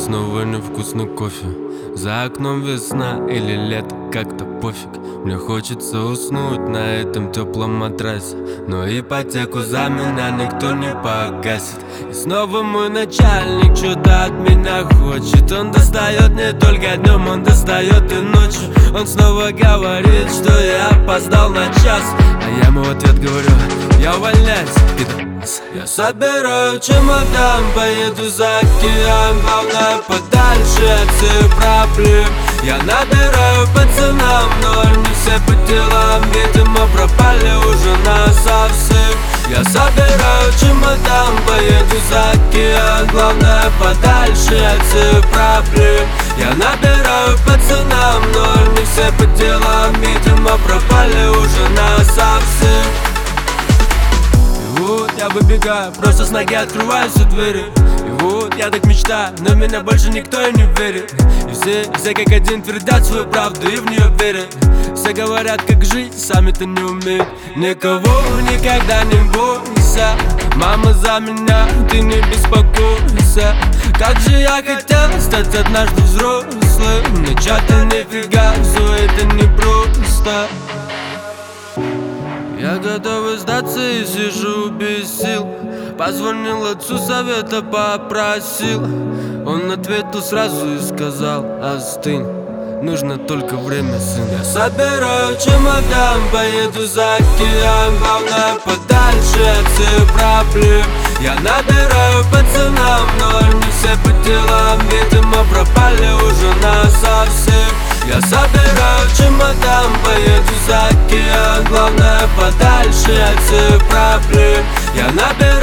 снова невкусный кофе. За окном весна или лето, как-то пофиг. Мне хочется уснуть на этом теплом матрасе, но ипотеку за меня никто не погасит. И снова мой начальник что-то от меня хочет. Он достает не только днем, он достает и ночью. Он снова говорит, что я опоздал на час, а я ему в ответ говорю: я увольняюсь, пидорас. Я собираю чемодан, поеду за океан, главное подальше от всех проблем. Я набираю пацанам, но они все по делам, видимо пропали уже насовсем. Я собираю чемодан, поеду за океан, главное подальше от всех проблем. Я набираю пацанам, но они все по делам, видимо пропали уже насовсем. И вот я выбегаю, просто с ноги открываю все двери. И вот я так мечтаю, но в меня больше никто и не верит. И все как один твердят свою правду и в нее верят. Все говорят, как жить, сами-то не умеют. Никого никогда не бойся, мама за меня, ты не беспокойся. Как же я хотел стать однажды взрослым, но чё-то нифига, все это непросто. Я готов сдаться и сижу без сил. Позвонил отцу, совета попросил. Он ответил сразу и сказал: остынь, нужно только время, сын. Я собираю чемодан, поеду за океан, главное подальше от всех проблем. Я набираю пацанам, но они все по делам, видимо пропали уже насовсем. Я собираю чемодан, поеду за океан, главное подальше от всех проблем. Я набираю